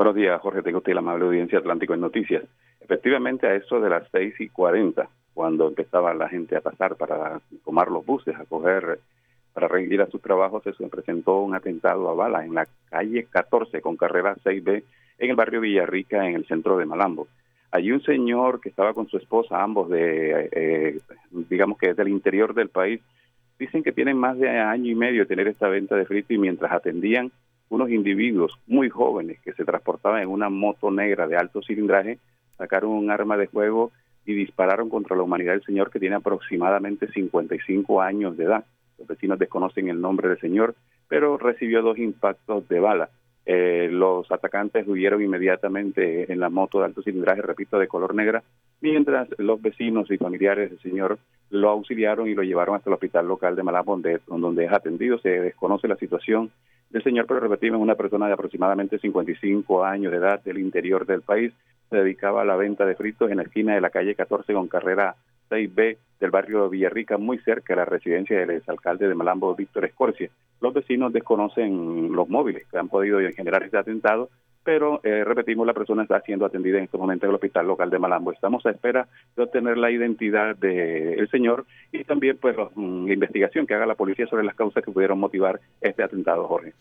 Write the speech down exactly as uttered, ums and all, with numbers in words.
Buenos días, Jorge. Tengo usted la amable audiencia Atlántico en Noticias. Efectivamente, a eso de las seis y cuarenta, cuando empezaba la gente a pasar para tomar los buses, a coger, para ir a sus trabajos, se presentó un atentado a bala en la calle catorce con carrera seis B en el barrio Villarrica, en el centro de Malambo. Allí un señor que estaba con su esposa, ambos de, eh, digamos que del interior del país, dicen que tienen más de año y medio de tener esta venta de frito y mientras atendían unos individuos muy jóvenes que se transportaban en una moto negra de alto cilindraje, sacaron un arma de fuego y dispararon contra la humanidad del señor, que tiene aproximadamente cincuenta y cinco años de edad. Los vecinos desconocen el nombre del señor, pero recibió dos impactos de bala. Eh, los atacantes huyeron inmediatamente en la moto de alto cilindraje, repito, de color negra, mientras los vecinos y familiares del señor lo auxiliaron y lo llevaron hasta el hospital local de Malambo, donde, donde es atendido. Se desconoce la situación del señor, pero repetimos, una persona de aproximadamente cincuenta y cinco años de edad del interior del país. Se dedicaba a la venta de fritos en la esquina de la calle catorce con carrera seis B del barrio Villarrica, muy cerca de la residencia del exalcalde de Malambo, Víctor Escorcia. Los vecinos desconocen los móviles que han podido generar este atentado, pero eh, repetimos, la persona está siendo atendida en estos momentos en el hospital local de Malambo. Estamos a espera de obtener la identidad del señor y también pues la investigación que haga la policía sobre las causas que pudieron motivar este atentado, Jorge.